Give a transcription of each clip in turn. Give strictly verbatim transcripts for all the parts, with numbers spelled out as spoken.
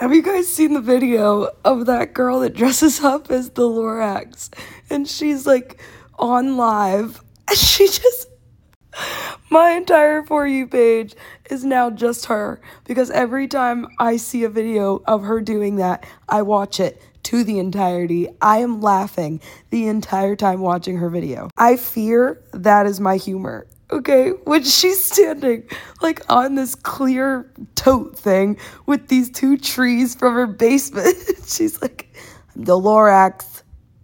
Have you guys seen the video of that girl that dresses up as the Lorax? And she's like on live. And she just, my entire For You page is now just her. Because every time I see a video of her doing that, I watch it to the entirety. I am laughing the entire time watching her video. I fear that is my humor. Okay, when she's standing like on this clear tote thing with these two trees from her basement, she's like, I'm the Lorax.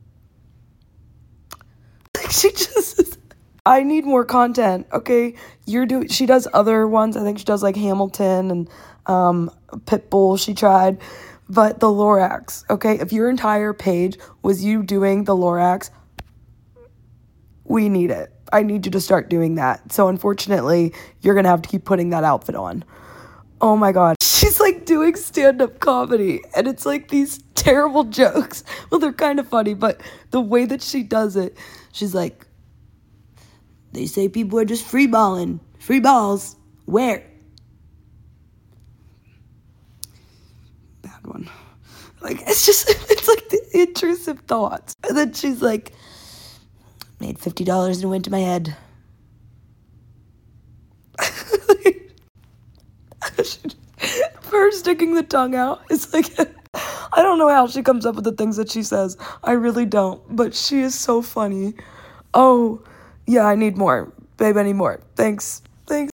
Like she just is. I need more content, okay? You're doing, she does other ones. I think she does like Hamilton and um, Pitbull she tried. But the Lorax, okay? If your entire page was you doing the Lorax, we need it. I need you to start doing that. So unfortunately, you're going to have to keep putting that outfit on. Oh my God. She's like doing stand-up comedy and it's like these terrible jokes. Well, they're kind of funny, but the way that she does it, she's like, they say people are just free balling. Free balls. Where? Bad one. Like, it's just, it's like the intrusive thoughts. And then she's like, made fifty dollars and went to my head. Her sticking the tongue out is like, I don't know how she comes up with the things that she says. I really don't. But she is so funny. Oh, yeah, I need more. Babe, I need more. Thanks.